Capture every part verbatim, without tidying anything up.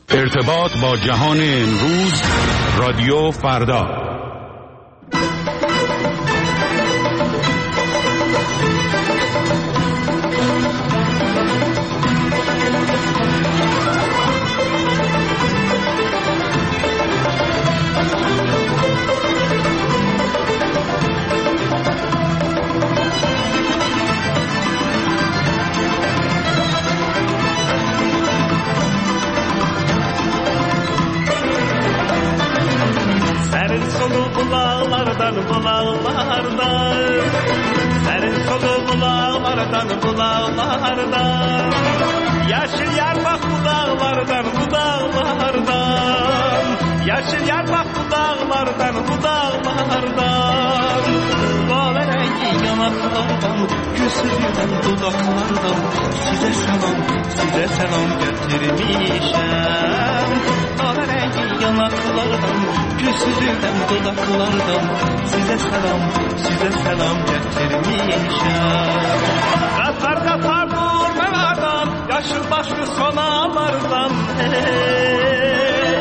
ارتباط با جهان امروز، رادیو فردا. Bulağlardan bulağlardan serin solu bulağlardan bulağlardan yeşil yarmak budağlardan budağlardan yeşil yarmak budağlardan budağlardan kahverengi yanaklardan güzgüden dudaklardan size selam size selam getirmişem kahverengi yanaklardan güzgüden dudaklardan size selam size selam getirmişem katar katar durmalardan yaşıl başlı sonalardan hey.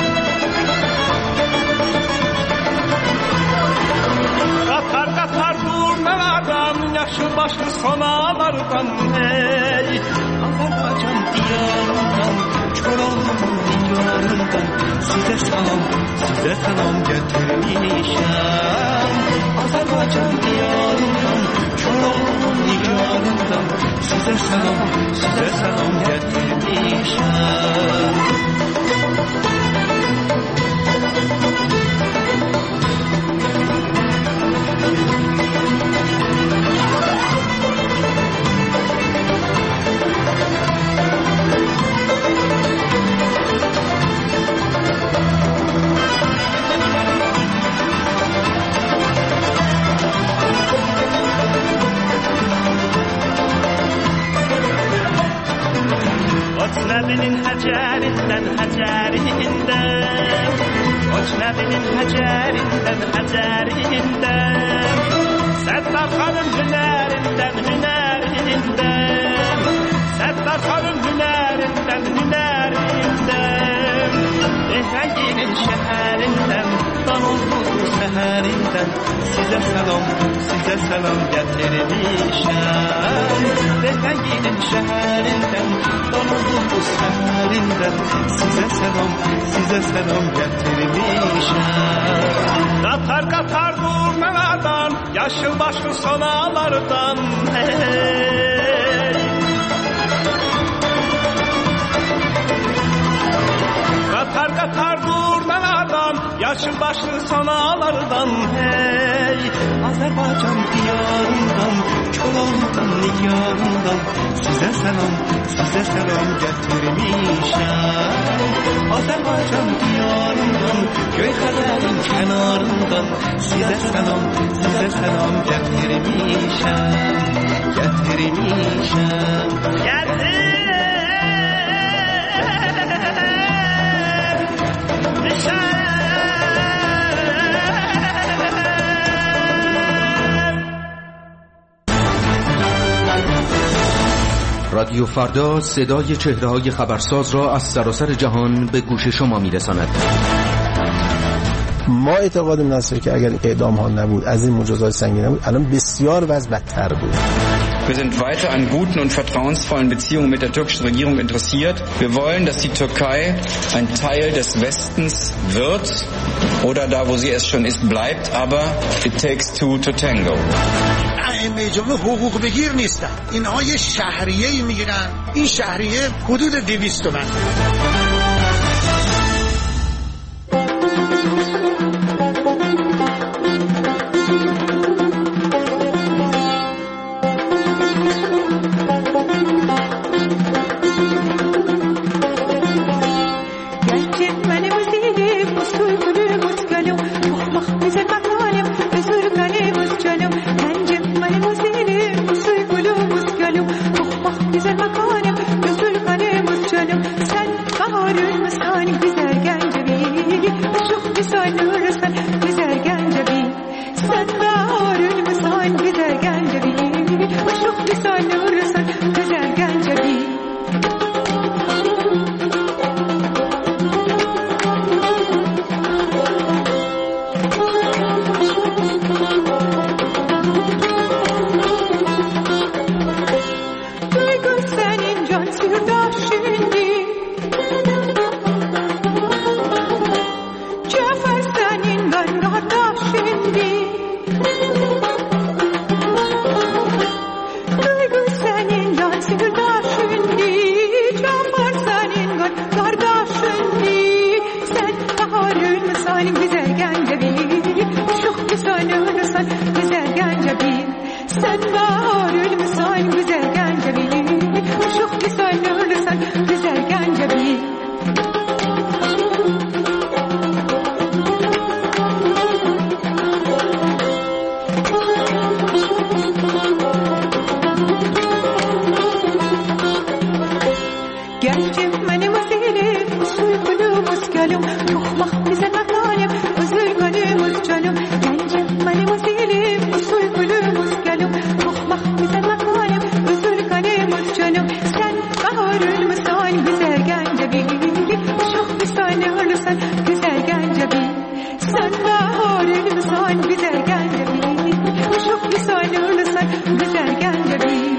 Katar katar durmalardan yaşıl başlı sonalardan hey Azerbaycan diyarından Çorum'un diyarından size selam size selam getirmişem Azerbaycan diyarından Çorum'un diyarından size selam size selam getirmişem Nebinin həcərindən, həcərindən Qoç Nəbinin həcərindən, həcərindən Səttar xanım hünərindən, hünərindən Səttar xanım hünərindən, hünərindən Rəhənginin şəhərindən, danıldığı səhərindən Sizə səlam, sizə səlam gətirmişəm Rəhənginin şəhərindən, danıldığı səhərindən Sizə səlam, sizə səlam gətirmişəm Qatar qatar durmalardan, yaşıl başlı sonalardan hey. Qatar qatar durmalardan, yaşıl başlı sonalardan hey Azerbaycan diyarından, Çorum'un nigarından Sizə səlam, sizə səlam gətirmişəm Azerbaycan diyarından, Göyxəbərin kənarından Sizə səlam, sizə səlam gətirmişəm Gətirmişəm Gətirmişəm رادیو فردا صدای چهره‌های خبرساز را از سراسر جهان به گوش شما می‌رساند. ما اعتقادمون هست که اگر اعدام ها نبود، از این مجازات سنگین نبود، الان بسیار وضع بدتر بود. Wir sind weiter an guten und vertrauensvollen Beziehungen mit der türkischen Regierung interessiert. Wir wollen, dass die Türkei ein Teil des Westens wird oder da, wo sie es schon ist, bleibt, aber it takes two to tango. ائمه جمهور حقوق بگیر نیستن. اینها یه شهریه‌ای میگیرن. این شهریه حدود دویست تومن. منی مسیلی اصول کنم مسکلم تخمخ میزن مکانم اصول کنم مسجلم گنجم منی مسیلی اصول کنم مسکلم تخمخ میزن مکانم اصول کنم مسجلم سن بهار المسان güzel گنجبی شخ بسان هلسان güzel گنجبی سن بهار المسان güzel گنجبی شخ بسان هلسان güzel گنجبی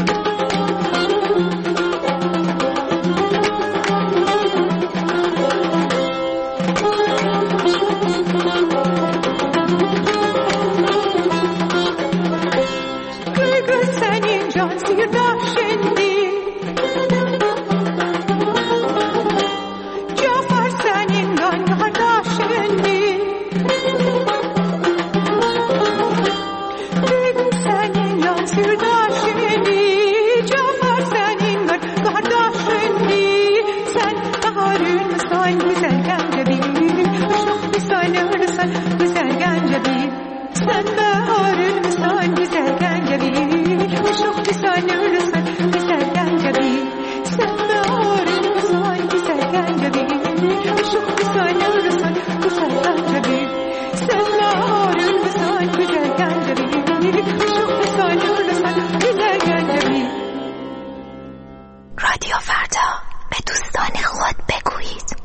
رادیو فردا به دوستان خود بگویید.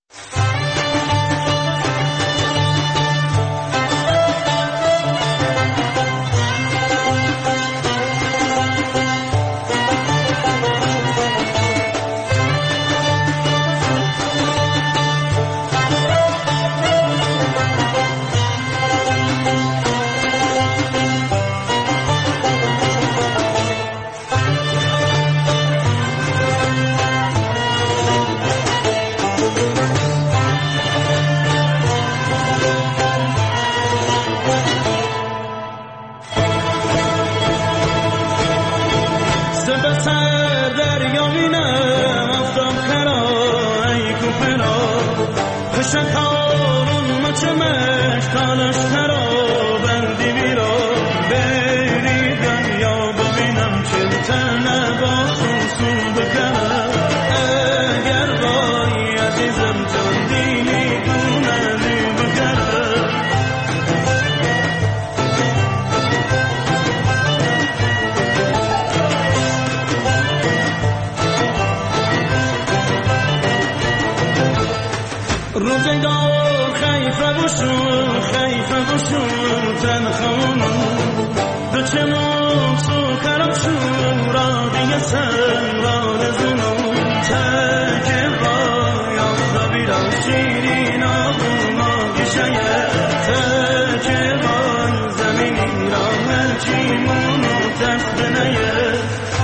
روزگار خیفه بشون خیفه بشون تنخانون دو چمون سو خراب شون را دیگه سن را نزنون تکه بای آخدا بیران شیرین آبون ما گشایه تکه بای زمینی را هرچیمون و تفت نیه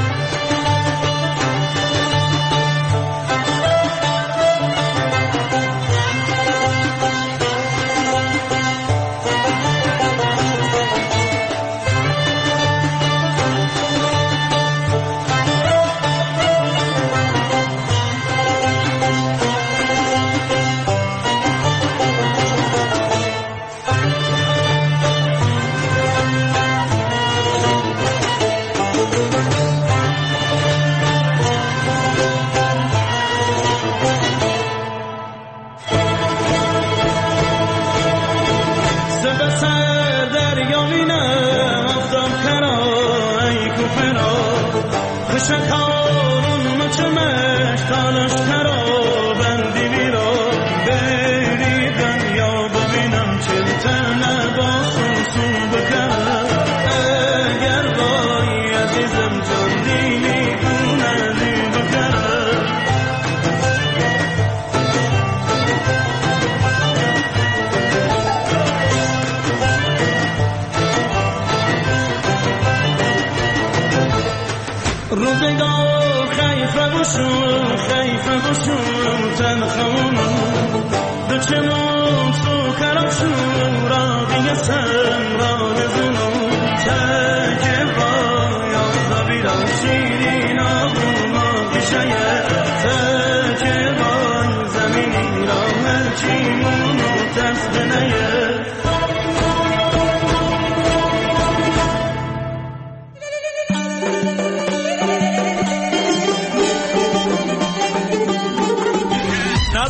روزگار خیفه بشون خیفه بشون تنخانون دو چمون سو خراب شون را دیگه سن را نزنون تکه بای آخدا بیران شیرین آبون ما گشایه تکه بای زمینی را هرچیمون و تفت نیه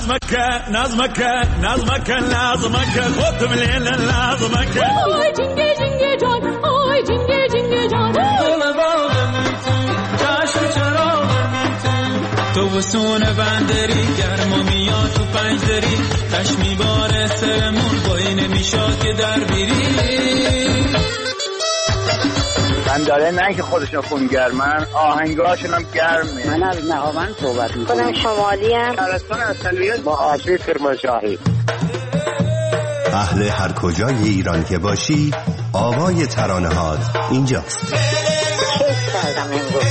نظمك نظمك نظمك نظمك خود مليل نظمك آی جنگه جنگه جان آی جنگه جنگه جان دل باغم چشم چراغم تو وسون بندری گرما میاد تو پنج دری کش میباره سرمون بایی نمیشاد که در بیری من داره نه که خودشون خونگرمن آهنگاشون هم گرمه. من از نهاوند صحبت میکنم. خودم شمالی ام. شهرستان اصلیت با آشی کرمانشاهی. اهل هر کجای ایران که باشی آوای ترانه‌هات اینجاست. کیف کردم امروز.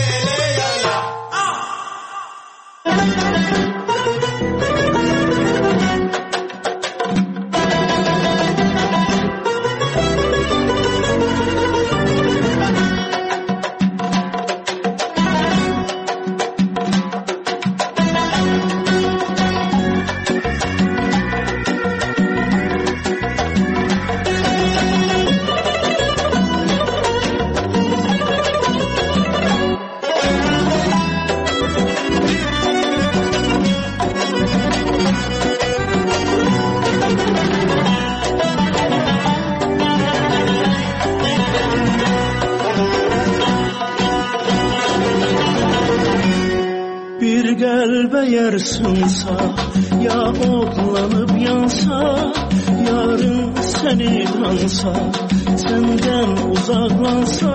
Sunsa ya oğlanıp yansa yarın seni tansa senden uzaklansa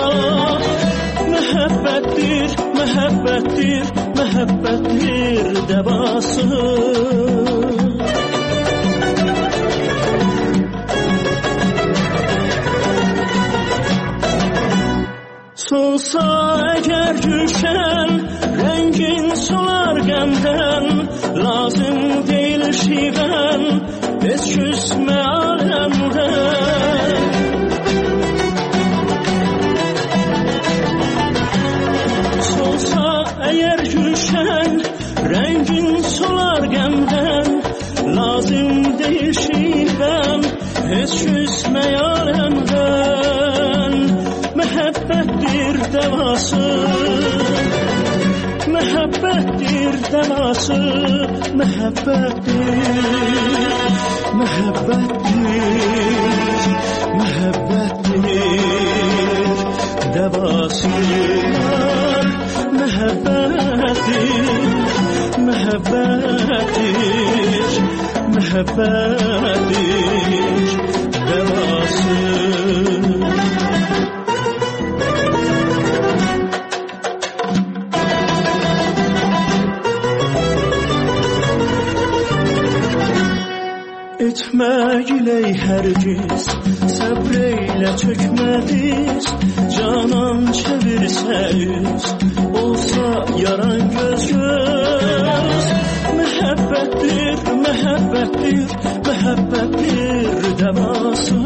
mehabbettir mehabbettir mehabbettir devası solsa eğer düşen rengin solar gemden lazım değil şiven biz küsme alemden solsa eğer düşen rengin solar gemden lazım değil şiven biz küsme alemden mehabbettir devası mehabbettir devası mehabbettir mehabbettir mehabbettir devası mehabbettir mehabbettir mehabbettir devası etme giley hergiz sabreyle çökmediz canan çevirse yüz olsa yaran göz göz mehabbettir mehabbettir mehabbettir devası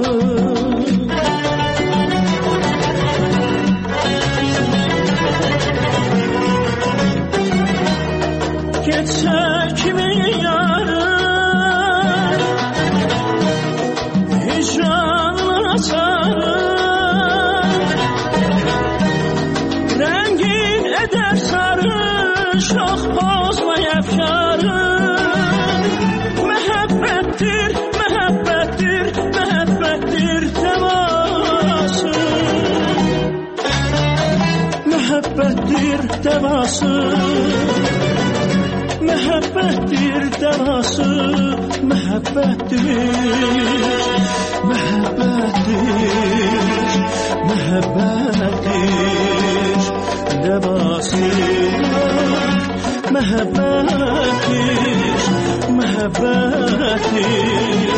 geçse kimin yarı rengin eder sarı şah bozma yapşarı mehabbettir mehabbettir mehabbettir devası mehabbettir devası mehabbettir devası mehabbettir mehabbettir mehabbettir devası mehabbettir mehabbettir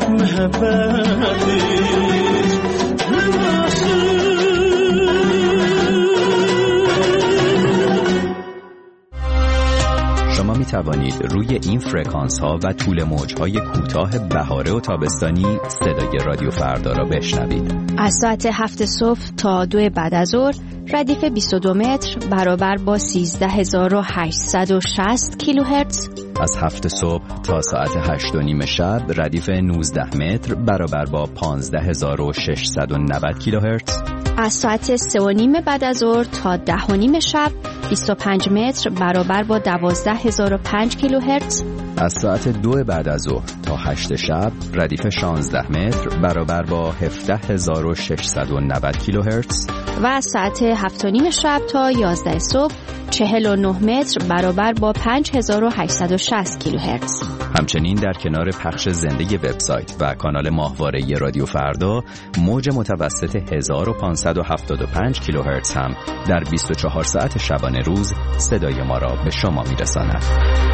mehabbettir devası شما می توانید روی این فرکانس ها و طول موج های کوتاه بهاره و تابستانی صدای رادیو فردا را بشنوید. از ساعت هفت صبح تا دو بعد از ظهر ردیف بیست و دو متر برابر با سیزده هزار و هشتصد و شصت کیلوهرتز. از هفت صبح تا ساعت هشت و نیم شب ردیف نوزده متر برابر با پانزده هزار و ششصد و نود کیلوهرتز. از ساعت سه و نیم بعد از ظهر تا ده و نیم شب بیست و پنج متر برابر با دوازده هزار و پنج کیلوهرتز. از ساعت دو بعد از ظهر تا هشت شب ردیف شانزده متر برابر با هفده هزار و ششصد و نود کیلوهرتز و از ساعت هفت و نیم شب تا یازده صبح چهل و نه متر برابر با پنج هزار و هشتصد و شصت کیلوهرتز. همچنین در کنار پخش زنده وبسایت و کانال ماهواره رادیو فردا موج متوسط هزار و پانصد و هفتاد و پنج کیلوهرتز هم در بیست و چهار ساعت شبانه روز صدای ما را به شما میرساند.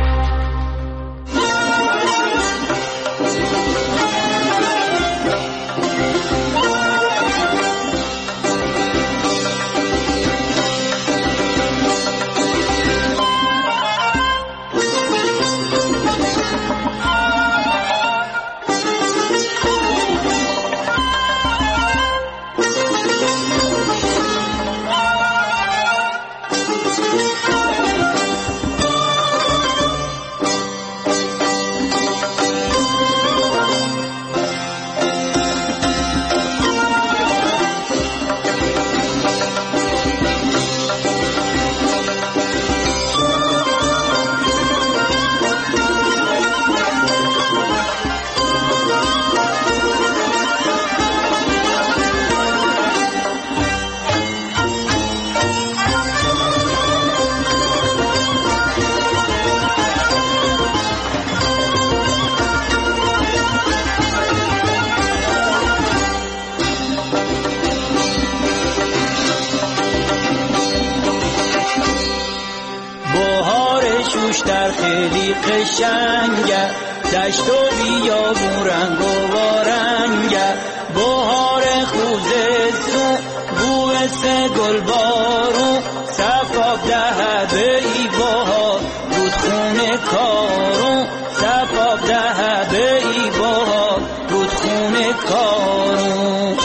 در خیلی قشنگه دشت و بیابون رنگ و وارنگه بهار خوزستون بوسه گل بارون صفاب ده به ای بهار رودخونه کارون صفاب ده به ای بهار رودخونه کارون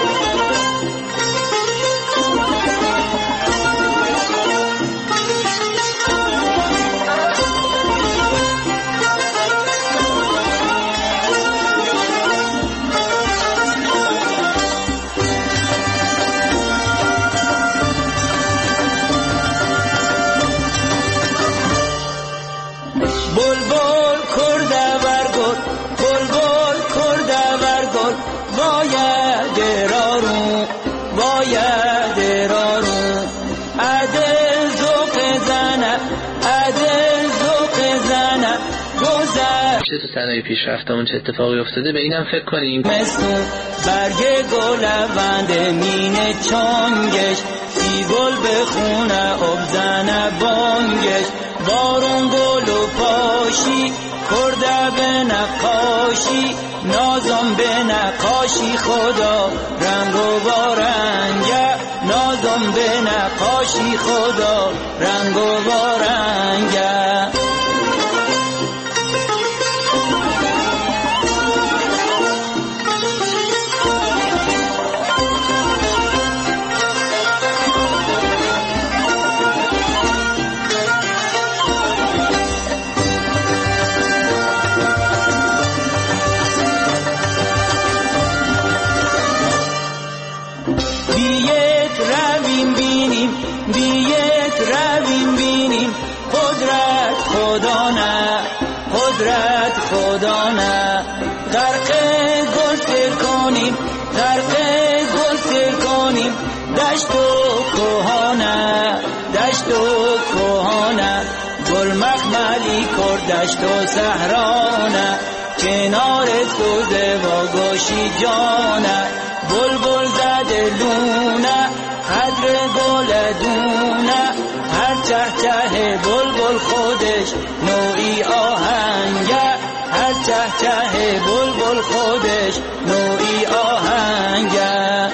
تو صنایع پیشرفتمون چه اتفاقی افتاده به اینم فکر کنیم. مستون برگ گل لوند مینه چانگش سی گل بخونه ابزنه بانگش بارون گل و پاشی کرده به نقاشی نازم به نقاشی خدا رنگ و بارنگه نازم به نقاشی خدا رنگ و بارنگه خدا نه غرق گل سر کنیم غرق گل سر کنیم دشت و کوهانه دشت و کوهانه گل مخملی کرد دشت و صحرانه کنار سوزه و گوشی جانه بلبل زده لونه قدر گل دونه هر چه چه بلبل خودش نوعی آهنگه هر چه چه بلبل خودش نوعی آهنگه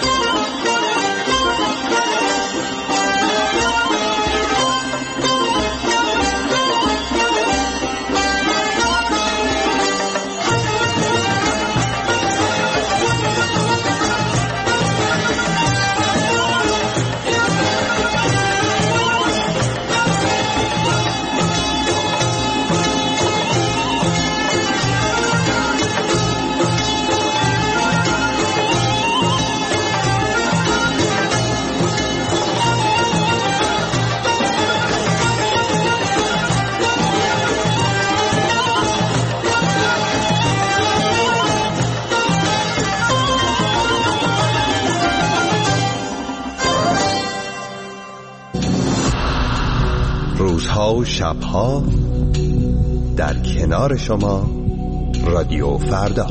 روزها و شبها در کنار شما رادیو فردا.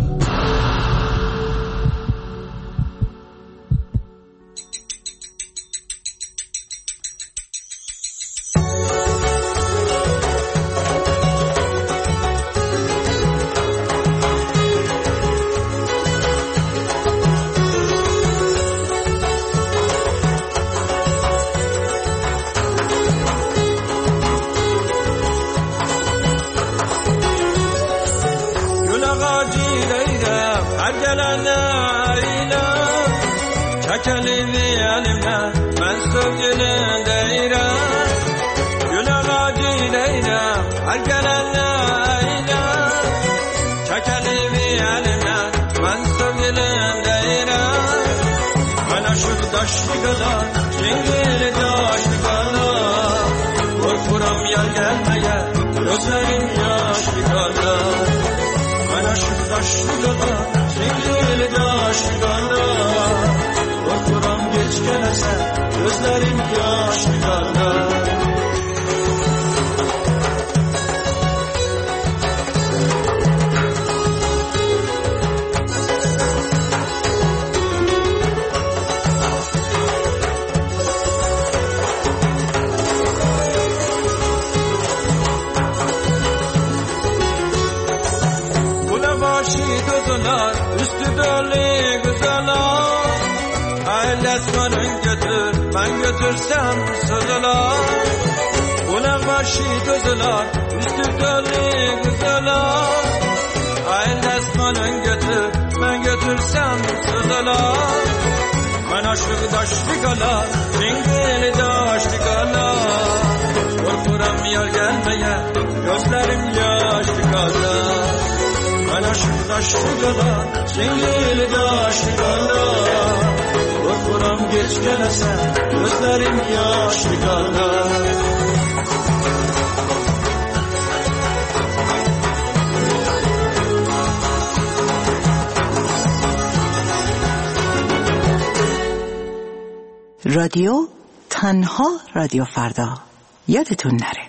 رادیو تنها رادیو فردا، یادتون نره.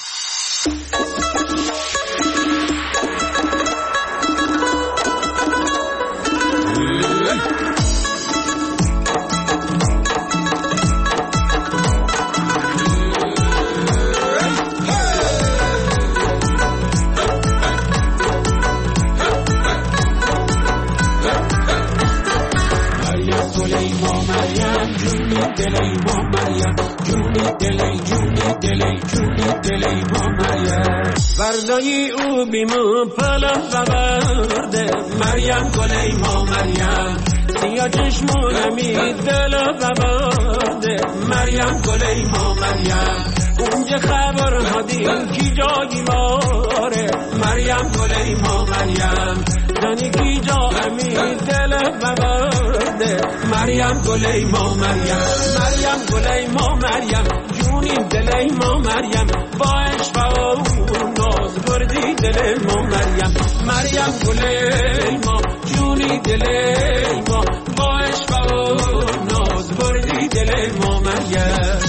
بردایی او بیمو پلم ببرده مریم گلی ما مریم سیا چشمونمی دل ببرده مریم گلی ما مریم اونجا خبر هدیم کی جایی ماره مریم گلی ما مریم دانی کی جا امی دل ببرده مریم گلی ما مریم مریم گلی ما مریم جونی دلی ما مریم با عشق و ناز بردی دل ما مریم مریم گلی ما جونی دلی ما با عشق و ناز بردی دل ما مریم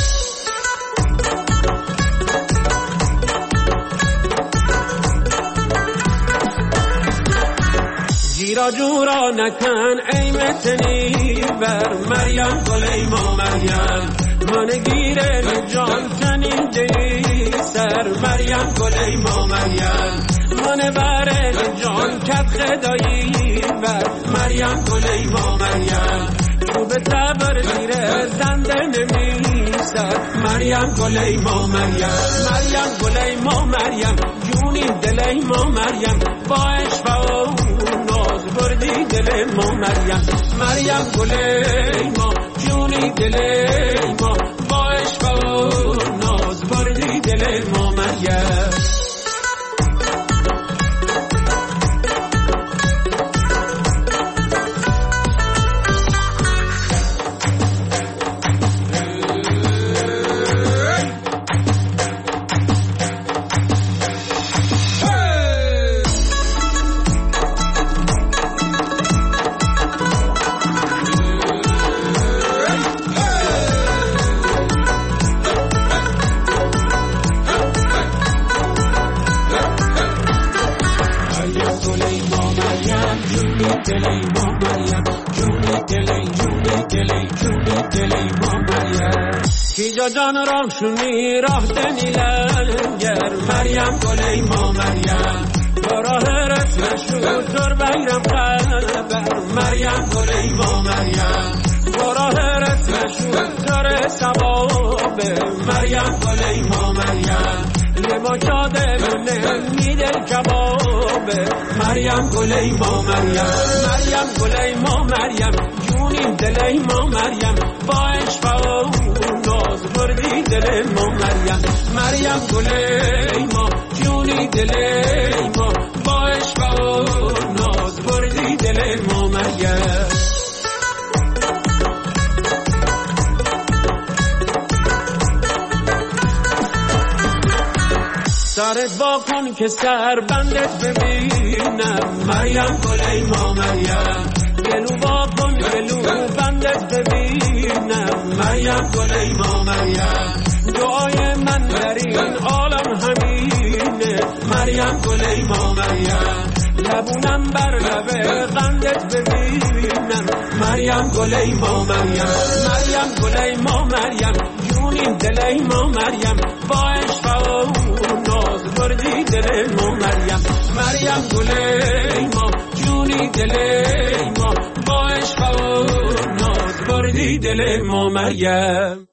جیرا جورا نکن ای متنی بر مریم گلی ما مریم من گیره جان تنین دی سر مریم گلی ما مریم من بره جان کت خدایی بر مریم گلی ما مریم تو به تبر زیره زنده نمی سر مریم گلی ما مریم مریم گلی ما مریم جونی دلی ما مریم با عشق و ناز بردی دل ما مریم مریم گلی ما جونی دلی ما با عشق و ناز بردی دل ما مریم ما مریم جونی دلی جونی دلی جونی دلی ما مریم کیجا جان راه شونی راه دنیلنگر مریم گلی ما مریم براه رسم شد در بیرم قلبر مریم گلی ما مریم براه رسم شد در سباب مریم گلی ما مریم لما جاده بونه میدل کباب مریم گلی ما مریم مریم گلی ما مریم جونی دلی ما مریم با عشق و ناز بردی دل ما مریم مریم گلی ما جونی دلی ما با عشق و ناز بردی دل ما مریم سرت با کن که سر بندت ببینم مریم گلی ما مریم گلو با کن گلو بندت ببینم مریم گلی ما مریم دعای من در این عالم همینه مریم گلی ما مریم لبونم بر لب قندت ببینم مریم گلی ما مریم مریم گلی ما مریم جونی دلی ما مریم با عشق و ناز بردی دل ما مریم مریم گلی ما جونی دلی ما با عشق و ناز بردی دل ما مریم